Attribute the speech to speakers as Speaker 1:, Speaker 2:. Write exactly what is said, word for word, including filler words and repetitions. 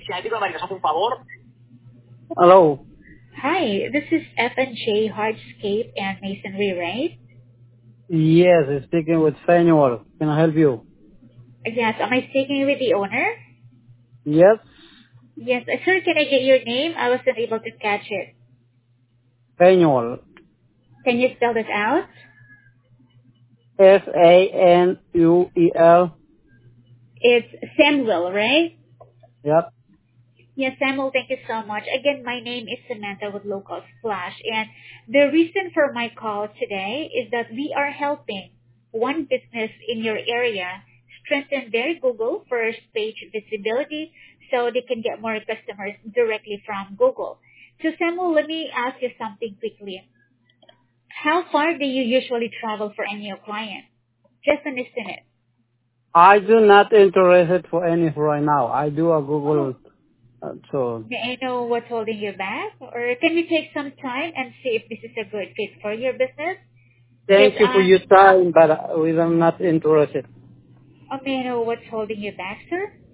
Speaker 1: Hello.
Speaker 2: Hi, this is F and J Hardscape and Masonry, right?
Speaker 1: Yes, speaking with Samuel. Can I help you?
Speaker 2: Yes, am I speaking with the owner?
Speaker 1: Yes,
Speaker 2: Yes, uh, sir, can I get your name? I wasn't able to catch it.
Speaker 1: Samuel.
Speaker 2: Can you spell this out?
Speaker 1: S A N U E L.
Speaker 2: It's Samuel, right?
Speaker 1: Yep.
Speaker 2: Yes, Samuel, thank you so much. Again, my name is Samantha with Local Splash, and the reason for my call today is that we are helping one business in your area strengthen their Google first page visibility so they can get more customers directly from Google. So Samuel, let me ask you something quickly. How far do you usually travel for any of your clients? Just an estimate.
Speaker 1: I do not interested for any right now. I do a Google.
Speaker 2: Oh,
Speaker 1: Uh, so
Speaker 2: may I know what's holding you back? Or can we take some time and see if this is a good fit for your business? Because
Speaker 1: thank you for your
Speaker 2: um,
Speaker 1: time, but uh, we are not interested.
Speaker 2: uh, may I know what's holding you back, sir?